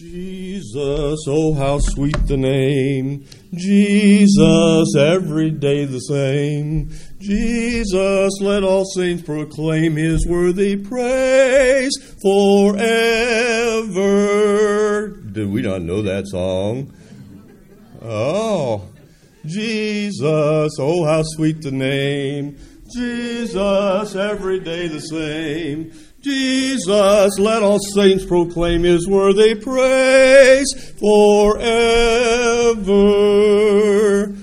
Jesus, oh how sweet the name. Jesus, every day the same. Jesus, let all saints proclaim His worthy praise forever. Did we not know that song? Oh, Jesus, oh how sweet the name. Jesus, every day the same. Jesus, let all saints proclaim His worthy praise forever.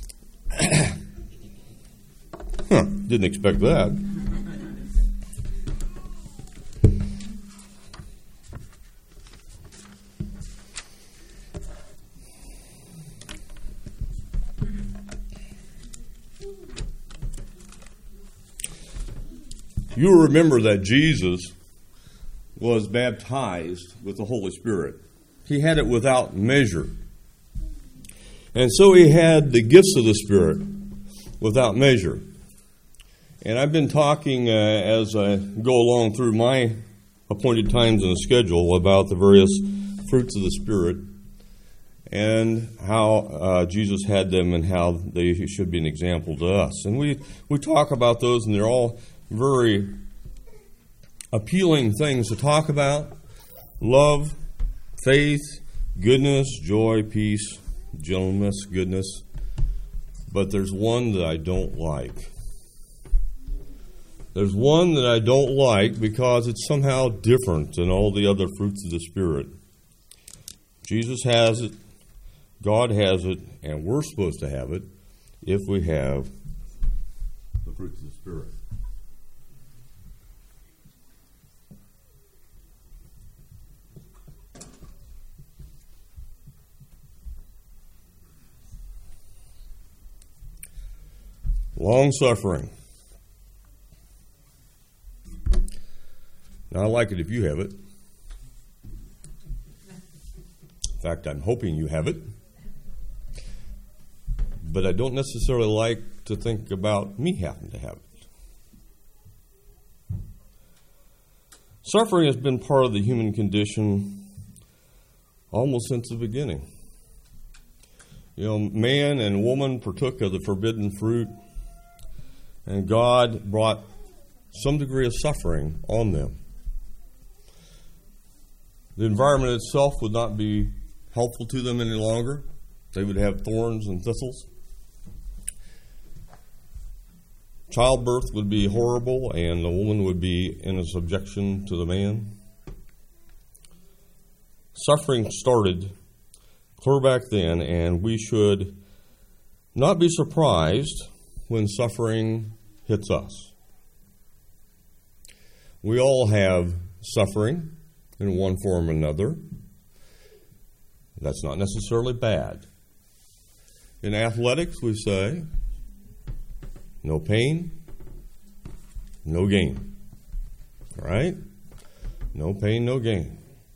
Didn't expect that. You remember that Jesus was baptized with the Holy Spirit. He had it without measure. And so He had the gifts of the Spirit without measure. And I've been talking as I go along through my appointed times in the schedule about the various fruits of the Spirit and how Jesus had them and how they should be an example to us. And we talk about those, and they're all very appealing things to talk about. Love, faith, goodness, joy, peace, gentleness, goodness. But there's one that I don't like. There's one that I don't like because it's somehow different than all the other fruits of the Spirit. Jesus has it, God has it, and we're supposed to have it if we have the fruits of the Spirit. Long-suffering. Now, I like it if you have it. In fact, I'm hoping you have it. But I don't necessarily like to think about me having to have it. Suffering has been part of the human condition almost since the beginning. You know, man and woman partook of the forbidden fruit, and God brought some degree of suffering on them. The environment itself would not be helpful to them any longer. They would have thorns and thistles. Childbirth would be horrible, and the woman would be in a subjection to the man. Suffering started clear back then, and we should not be surprised when suffering hits us. We all have suffering in one form or another. That's not necessarily bad. In athletics, we say, no pain, no gain. All right? No pain, no gain.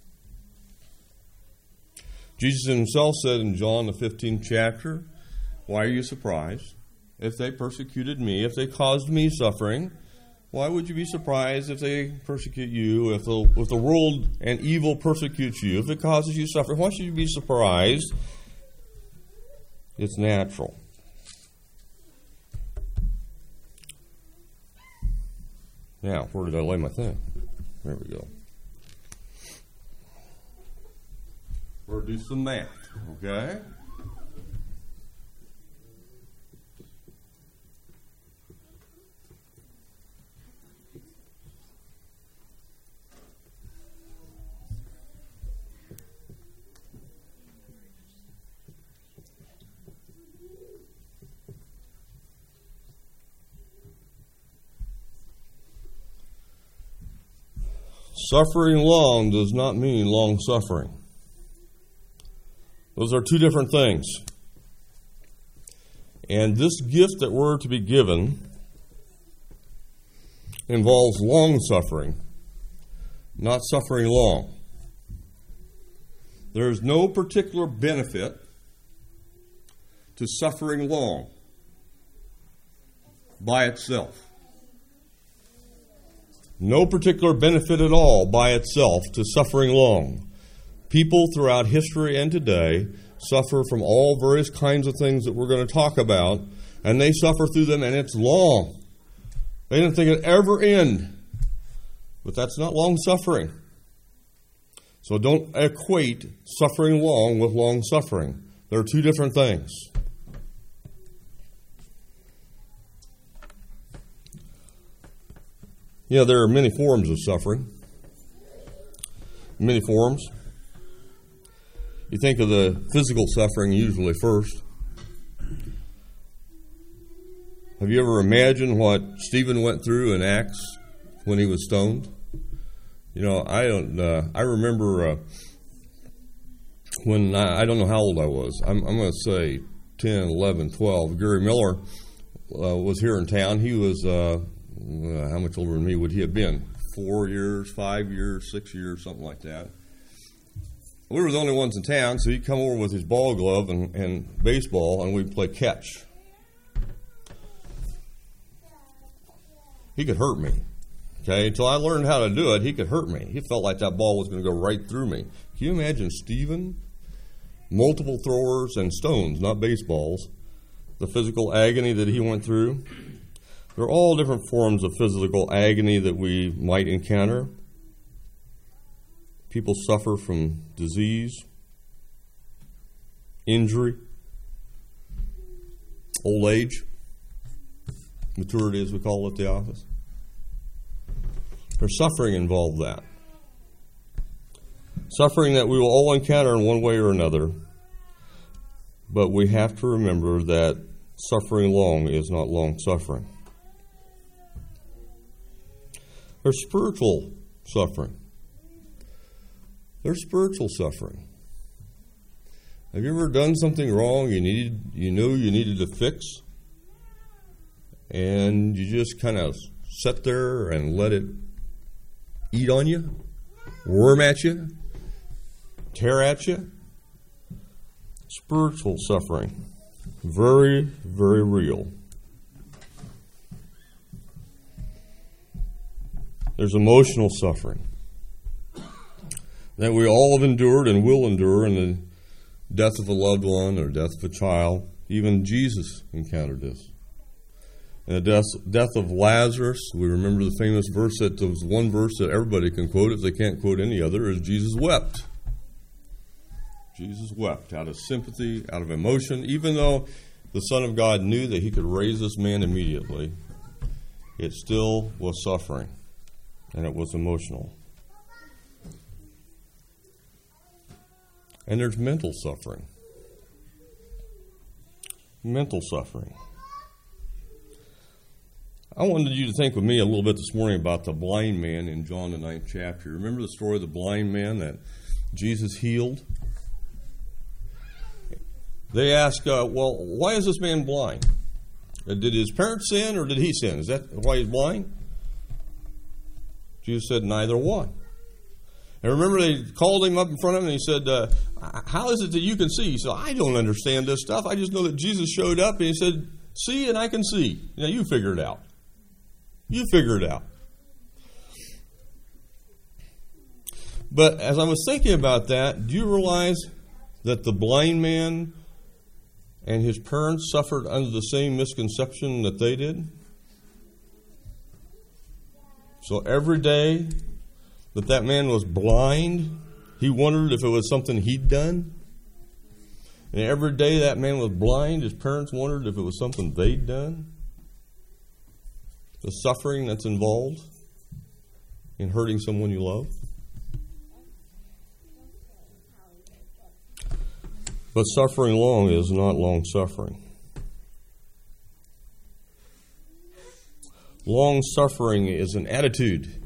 Jesus Himself said in John, the 15th chapter, why are you surprised? If they persecuted me, if they caused me suffering, why would you be surprised if they persecute you? If the world and evil persecutes you, if it causes you suffering, why should you be surprised? It's natural. Now, where did I lay my thing? There we go. We're going to do some math, okay? Suffering long does not mean long suffering. Those are two different things. And this gift that we're to be given involves long suffering, not suffering long. There is no particular benefit to suffering long by itself. No particular benefit at all by itself to suffering long. People throughout history and today suffer from all various kinds of things that we're going to talk about, and they suffer through them, and it's long. They didn't think it'd ever end. But that's not long suffering. So don't equate suffering long with long suffering. They're two different things. There are many forms of suffering. Many forms. You think of the physical suffering usually first. Have you ever imagined what Stephen went through in Acts when he was stoned? I remember when I don't know how old I was. I'm going to say 10, 11, 12. Gary Miller was here in town. He was, how much older than me would he have been? 4 years, 5 years, 6 years, something like that. We were the only ones in town, so he'd come over with his ball glove and baseball, and we'd play catch. He could hurt me. Okay, until I learned how to do it, he could hurt me. He felt like that ball was going to go right through me. Can you imagine Stephen? Multiple throwers and stones, not baseballs. The physical agony that he went through. There are all different forms of physical agony that we might encounter. People suffer from disease, injury, old age, maturity as we call it at the office. There's suffering involved in that. Suffering that we will all encounter in one way or another. But we have to remember that suffering long is not long suffering. There's spiritual suffering. There's spiritual suffering. Have you ever done something wrong you needed to fix? And you just kind of sit there and let it eat on you, worm at you, tear at you. Spiritual suffering. Very, very real. There's emotional suffering that we all have endured and will endure in the death of a loved one or death of a child. Even Jesus encountered this. And the death of Lazarus, we remember the famous verse that there was one verse that everybody can quote if they can't quote any other, is Jesus wept. Jesus wept out of sympathy, out of emotion. Even though the Son of God knew that he could raise this man immediately, it still was suffering, and it was emotional. And there's mental suffering. Mental suffering. I wanted you to think with me a little bit this morning about the blind man in John the 9th chapter. Remember the story of the blind man that Jesus healed? They ask, why is this man blind? Did his parents sin or did he sin? Is that why he's blind? Jesus said, neither one. And remember they called him up in front of him and he said, how is it that you can see? He said, I don't understand this stuff. I just know that Jesus showed up and he said, see and I can see. Now you figure it out. You figure it out. But as I was thinking about that, do you realize that the blind man and his parents suffered under the same misconception that they did? So every day that man was blind, he wondered if it was something he'd done. And every day that man was blind, his parents wondered if it was something they'd done. The suffering that's involved in hurting someone you love. But suffering long is not long suffering. Long suffering is an attitude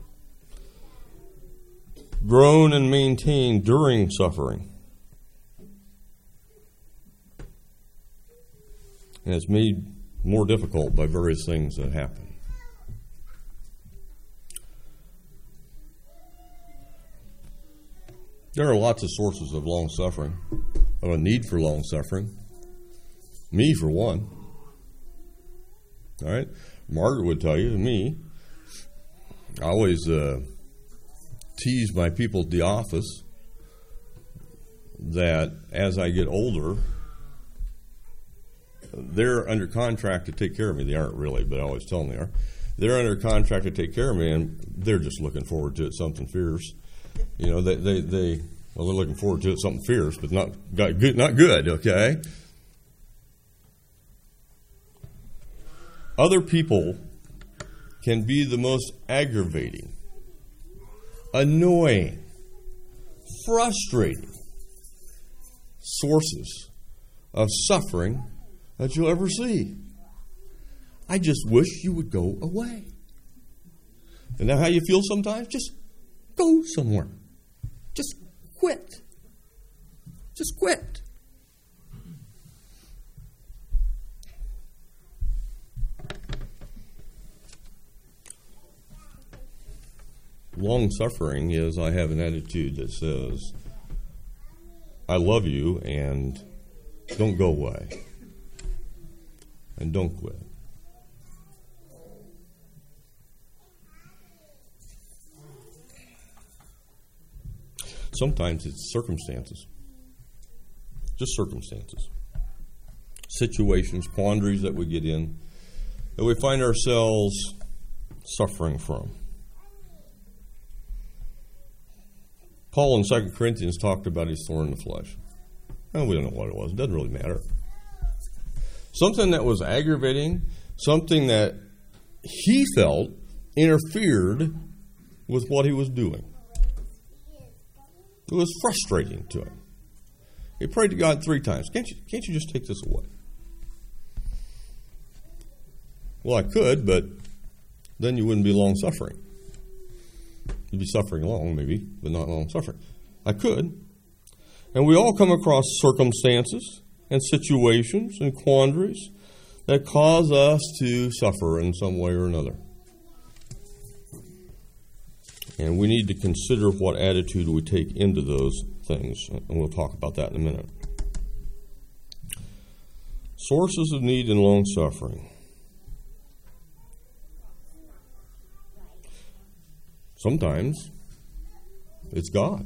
grown and maintained during suffering. And it's made more difficult by various things that happen. There are lots of sources of long suffering, of a need for long suffering. Me, for one. All right? Margaret would tell you, me, I always tease my people at the office that as I get older, they're under contract to take care of me. They aren't really, but I always tell them they are. They're under contract to take care of me, and they're just looking forward to it, something fierce. You know, they're looking forward to it, something fierce, but not good, okay? Other people can be the most aggravating, annoying, frustrating sources of suffering that you'll ever see. I just wish you would go away. Isn't that how you feel sometimes? Just go somewhere. Just quit. Just quit. Long suffering is I have an attitude that says, I love you and don't go away. And don't quit. Sometimes it's circumstances. Just circumstances. Situations, quandaries that we get in, that we find ourselves suffering from. Paul in 2 Corinthians talked about his thorn in the flesh. Well, we don't know what it was. It doesn't really matter. Something that was aggravating, something that he felt interfered with what he was doing. It was frustrating to him. He prayed to God 3 times. Can't you just take this away? Well, I could, but then you wouldn't be long suffering. You'd be suffering long, maybe, but not long suffering. I could. And we all come across circumstances and situations and quandaries that cause us to suffer in some way or another. And we need to consider what attitude we take into those things. And we'll talk about that in a minute. Sources of need and long suffering. Sometimes it's God.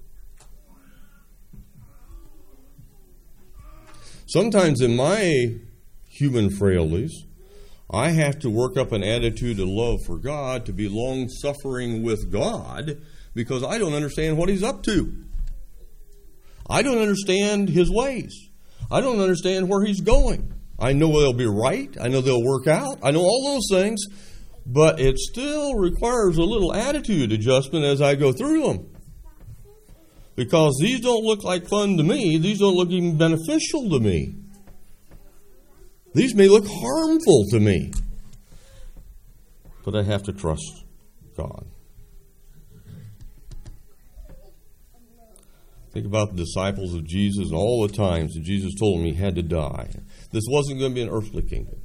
Sometimes in my human frailties, I have to work up an attitude of love for God, to be long-suffering with God, because I don't understand what He's up to. I don't understand His ways. I don't understand where He's going. I know they'll be right. I know they'll work out. I know all those things, but it still requires a little attitude adjustment as I go through them. Because these don't look like fun to me. These don't look even beneficial to me. These may look harmful to me. But I have to trust God. Think about the disciples of Jesus and all the times that Jesus told them He had to die. This wasn't going to be an earthly kingdom.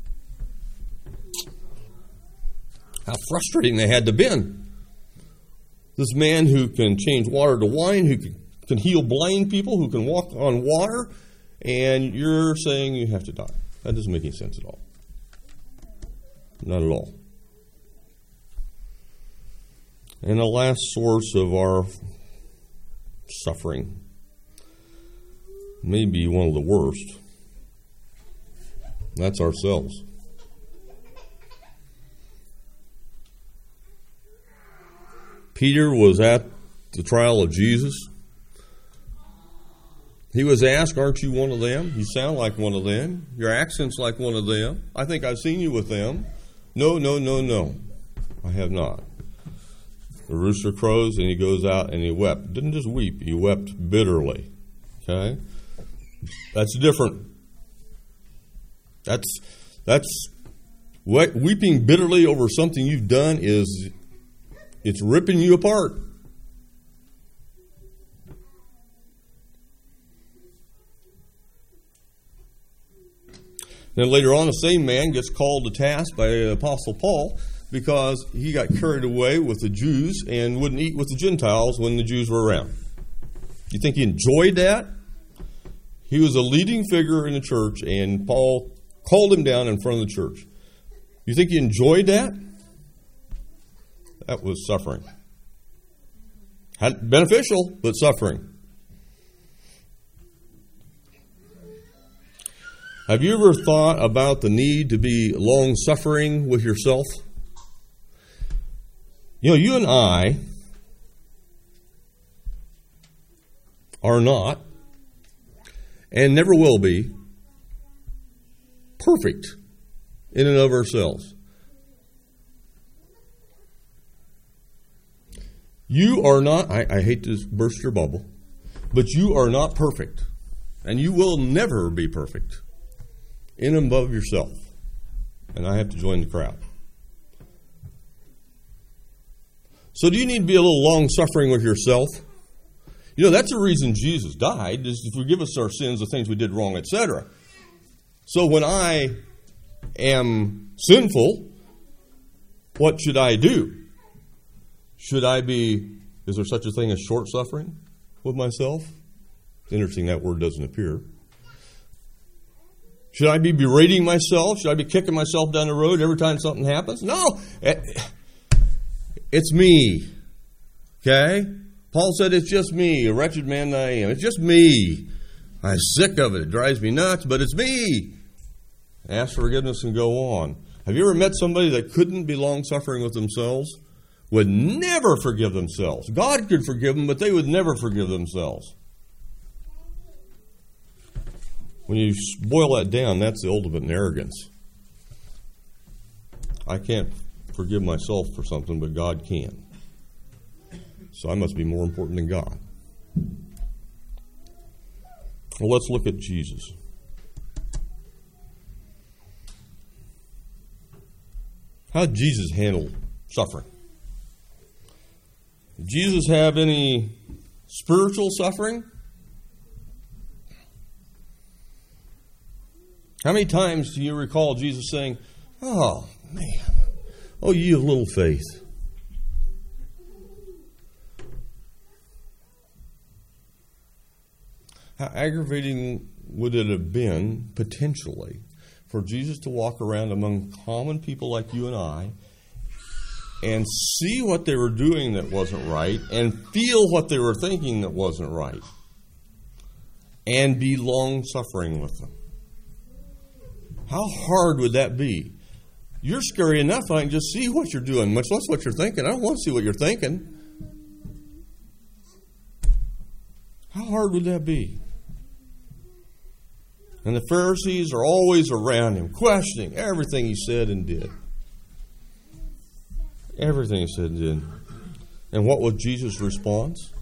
How frustrating they had to been. This man who can change water to wine, who can heal blind people, who can walk on water, and you're saying you have to die. That doesn't make any sense at all. Not at all. And the last source of our suffering may be one of the worst. That's ourselves. Peter was at the trial of Jesus. He was asked, aren't you one of them? You sound like one of them. Your accent's like one of them. I think I've seen you with them. No. I have not. The rooster crows and he goes out and he wept. Didn't just weep, he wept bitterly. Okay? That's different. That's weeping bitterly over something you've done it's ripping you apart. Then later on, the same man gets called to task by Apostle Paul because he got carried away with the Jews and wouldn't eat with the Gentiles when the Jews were around. You think he enjoyed that? He was a leading figure in the church, and Paul called him down in front of the church. You think he enjoyed that? That was suffering. Beneficial, but suffering. Have you ever thought about the need to be long-suffering with yourself? You know, you and I are not, and never will be, perfect in and of ourselves. You are not, I hate to burst your bubble, but you are not perfect. And you will never be perfect in and of yourself. And I have to join the crowd. So do you need to be a little long-suffering with yourself? You know, that's the reason Jesus died, is to forgive us our sins, the things we did wrong, etc. So when I am sinful, what should I do? Should I be, is there such a thing as short suffering with myself? It's interesting that word doesn't appear. Should I be berating myself? Should I be kicking myself down the road every time something happens? No. It's me. Okay? Paul said, it's just me, a wretched man that I am. It's just me. I'm sick of it. It drives me nuts, but it's me. Ask for forgiveness and go on. Have you ever met somebody that couldn't be long-suffering with themselves? Would never forgive themselves. God could forgive them, but they would never forgive themselves. When you boil that down, that's the ultimate in arrogance. I can't forgive myself for something, but God can. So I must be more important than God. Well, let's look at Jesus. How did Jesus handle suffering? Did Jesus have any spiritual suffering? How many times do you recall Jesus saying, "Oh, man, oh, you of little faith"? How aggravating would it have been, potentially, for Jesus to walk around among common people like you and I and see what they were doing that wasn't right and feel what they were thinking that wasn't right and be long-suffering with them? How hard would that be? You're scary enough, I can just see what you're doing, much less what you're thinking. I don't want to see what you're thinking. How hard would that be? And the Pharisees are always around him, questioning everything he said and did. Everything he said and did. And what was Jesus' response?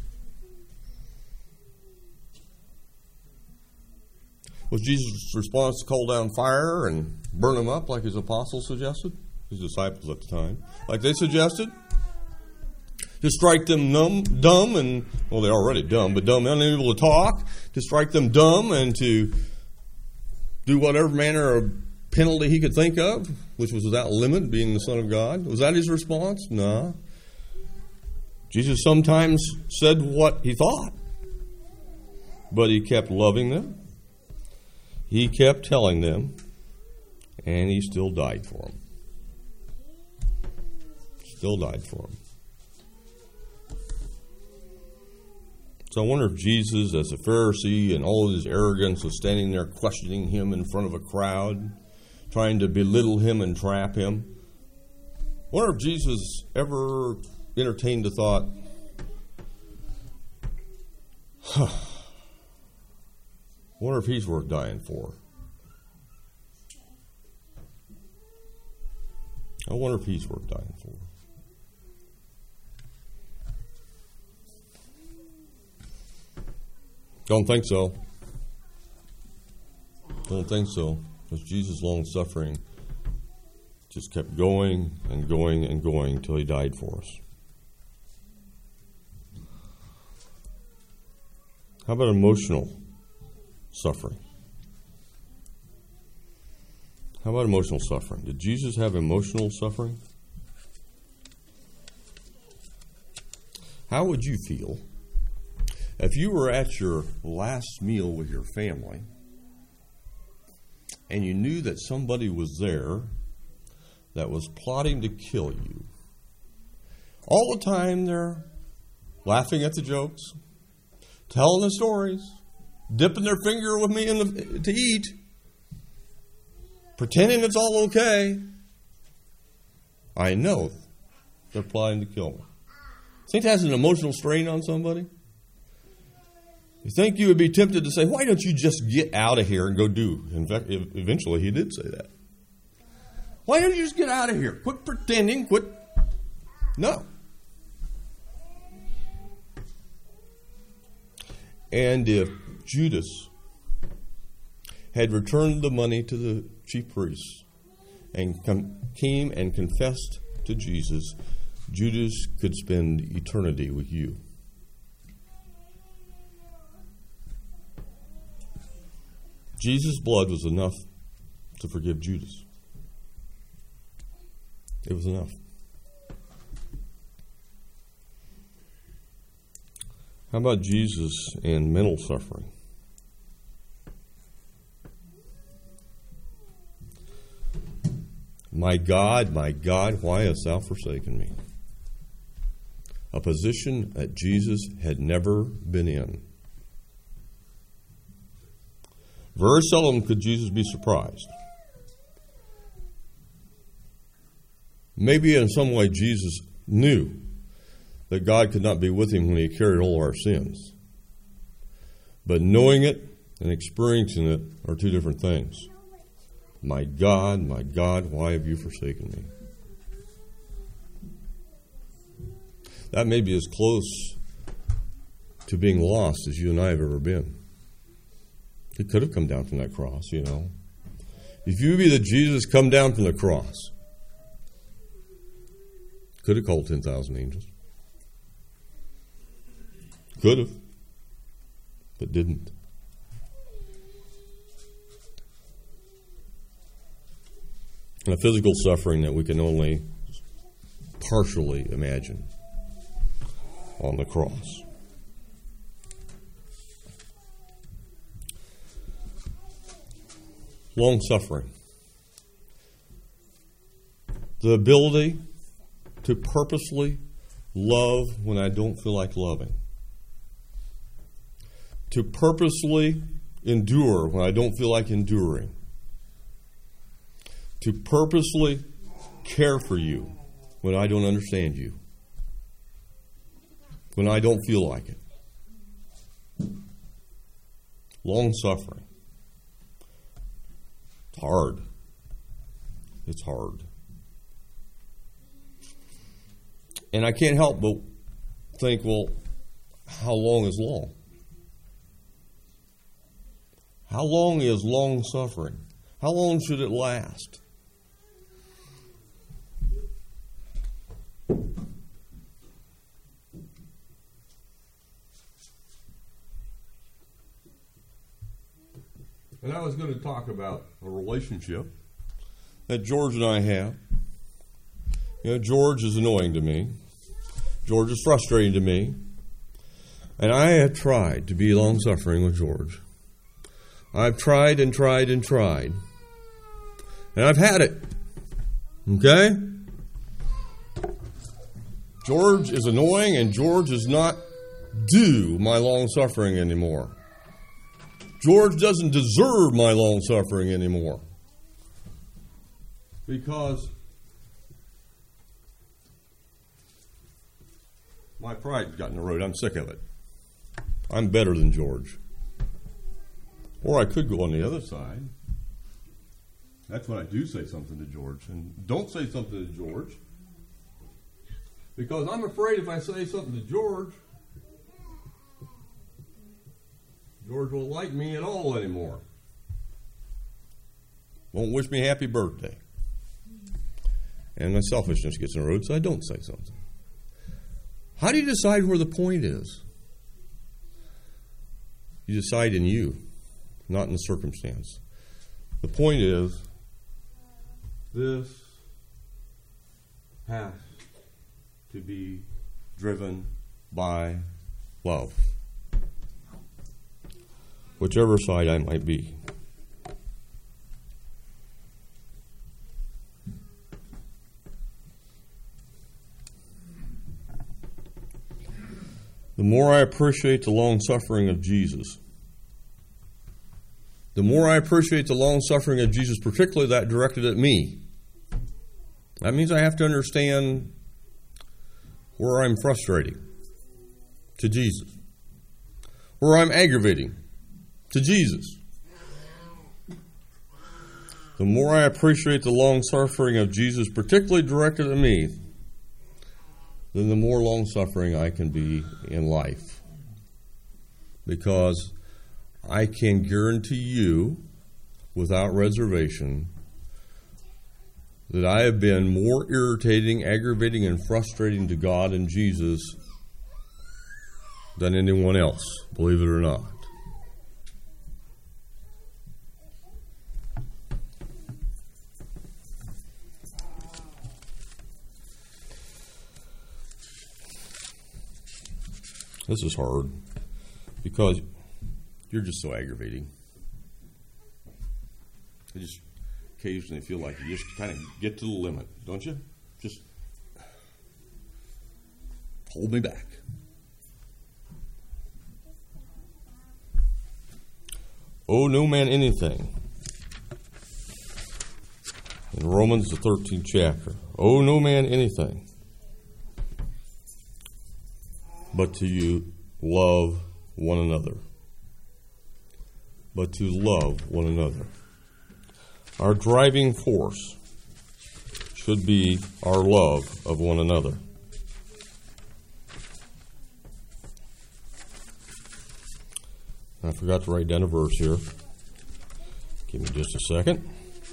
Was Jesus' response to call down fire and burn them up like his apostles suggested? His disciples at the time. Like they suggested? To strike them dumb and, well, they're already dumb, but dumb, unable to talk. To strike them dumb and to do whatever manner of penalty he could think of, which was without limit, being the Son of God. Was that his response? No. Jesus sometimes said what he thought, but he kept loving them. He kept telling them, and he still died for them. Still died for them. So I wonder if Jesus, as a Pharisee and all of his arrogance, was standing there questioning him in front of a crowd, trying to belittle him and trap him. I wonder if Jesus ever entertained the thought, I wonder if he's worth dying for. I wonder if he's worth dying for. Don't think so. Don't think so. Because Jesus' long suffering just kept going and going and going until he died for us. How about emotional suffering? How about emotional suffering? Did Jesus have emotional suffering? How would you feel if you were at your last meal with your family and you knew that somebody was there that was plotting to kill you? All the time they're laughing at the jokes, telling the stories, dipping their finger with me to eat, pretending it's all okay. I know they're plotting to kill me. Think that's an emotional strain on somebody? You think you would be tempted to say, why don't you just get out of here and go do? In fact, eventually he did say that. Why don't you just get out of here? Quit pretending, quit. No. And if Judas had returned the money to the chief priests and came and confessed to Jesus, Judas could spend eternity with you. Jesus' blood was enough to forgive Judas. It was enough. How about Jesus and mental suffering? My God, why hast thou forsaken me? A position that Jesus had never been in. Very seldom could Jesus be surprised. Maybe in some way Jesus knew that God could not be with him when he carried all our sins. But knowing it and experiencing it are two different things. My God, why have you forsaken me? That may be as close to being lost as you and I have ever been. He could have come down from that cross, you know. If you be the Jesus come down from the cross, could have called 10,000 angels. Could have, but didn't. And a physical suffering that we can only partially imagine on the cross. Long suffering. The ability to purposely love when I don't feel like loving. To purposely endure when I don't feel like enduring. To purposely care for you when I don't understand you. When I don't feel like it. Long suffering. It's hard. It's hard. And I can't help but think, well, how long is long? How long is long suffering? How long should it last? And I was going to talk about a relationship that George and I have. You know, George is annoying to me. George is frustrating to me. And I have tried to be long-suffering with George. I've tried and tried and tried. And I've had it. Okay? George is annoying, and George is not due my long-suffering anymore. George doesn't deserve my long-suffering anymore. Because my pride got in the road. I'm sick of it. I'm better than George. Or I could go on the other side. That's when I do say something to George. And don't say something to George. Because I'm afraid if I say something to George, George won't like me at all anymore. Won't wish me happy birthday. And my selfishness gets in the road, so I don't say something. How do you decide where the point is? You decide in you, not in the circumstance. The point is, this has to be driven by love. Whichever side I might be. The more I appreciate the long suffering of Jesus, the more I appreciate the long-suffering of Jesus, particularly that directed at me. That means I have to understand where I'm frustrating to Jesus, where I'm aggravating to Jesus. The more I appreciate the long-suffering of Jesus, particularly directed at me, then the more long-suffering I can be in life. Because I can guarantee you, without reservation, that I have been more irritating, aggravating, and frustrating to God and Jesus than anyone else, believe it or not. This is hard because you're just so aggravating. I just occasionally feel like you just kind of get to the limit, don't you? Just hold me back. Owe no man anything. In Romans, the 13th chapter. Owe no man anything, but to you love one another. But to love one another. Our driving force should be our love of one another. I forgot to write down a verse here. Give me just a second.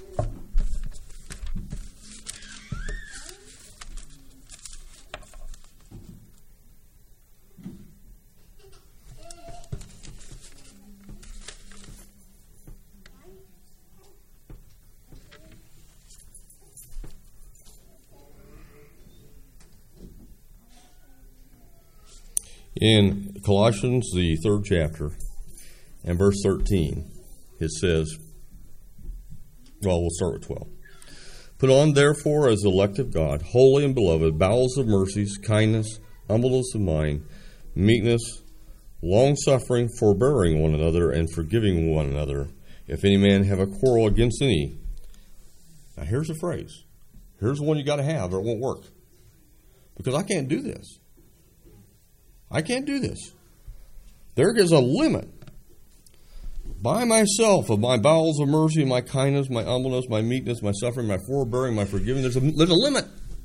In Colossians, the 3rd chapter, and verse 13, it says, well, we'll start with 12. Put on, therefore, as elect of God, holy and beloved, bowels of mercies, kindness, humbleness of mind, meekness, long-suffering, forbearing one another, and forgiving one another, if any man have a quarrel against any. Now, here's a phrase. Here's the one you got to have, or it won't work. Because I can't do this. I can't do this. There is a limit. By myself, of my bowels of mercy, my kindness, my humbleness, my meekness, my suffering, my forbearing, my forgiving, there's a limit.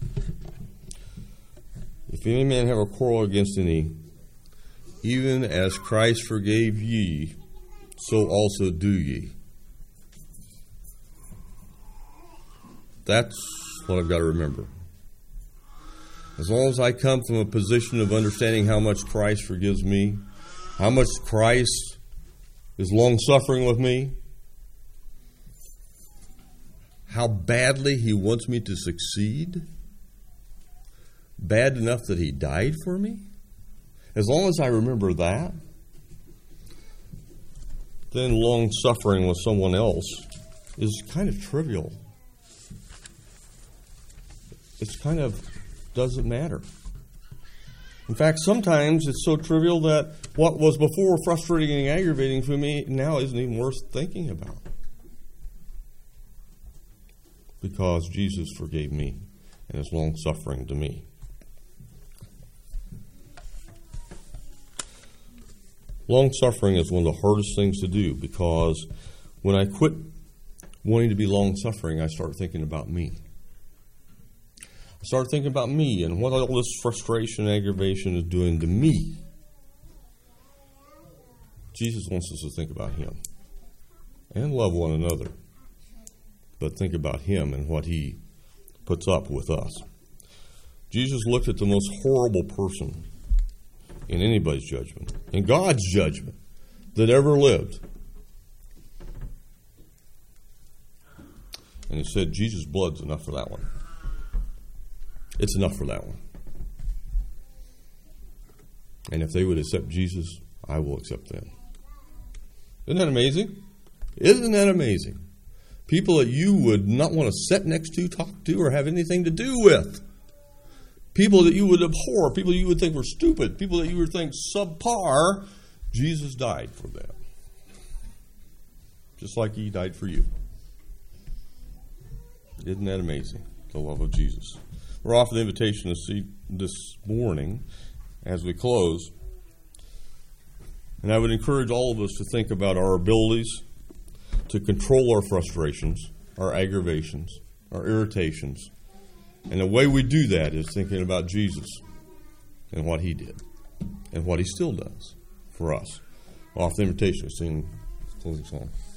If any man have a quarrel against any, even as Christ forgave ye, so also do ye. That's what I've got to remember. As long as I come from a position of understanding how much Christ forgives me, how much Christ is long-suffering with me, how badly He wants me to succeed, bad enough that He died for me, as long as I remember that, then long-suffering with someone else is kind of trivial. It's kind of doesn't matter. In fact, sometimes it's so trivial that what was before frustrating and aggravating for me now isn't even worth thinking about. Because Jesus forgave me and is long-suffering to me. Long-suffering is one of the hardest things to do because when I quit wanting to be long-suffering, I start thinking about me. I started thinking about me and what all this frustration and aggravation is doing to me. Jesus wants us to think about Him and love one another, but think about Him and what He puts up with us. Jesus looked at the most horrible person in anybody's judgment, in God's judgment, that ever lived. And He said, Jesus' blood's enough for that one. It's enough for that one. And if they would accept Jesus, I will accept them. Isn't that amazing? Isn't that amazing? People that you would not want to sit next to, talk to, or have anything to do with. People that you would abhor. People you would think were stupid. People that you would think subpar. Jesus died for them. just like He died for you. Isn't that amazing, the love of Jesus? We're offered the invitation to see this morning as we close. And I would encourage all of us to think about our abilities to control our frustrations, our aggravations, our irritations. And the way we do that is thinking about Jesus and what He did and what He still does for us. Off the invitation to sing the closing song.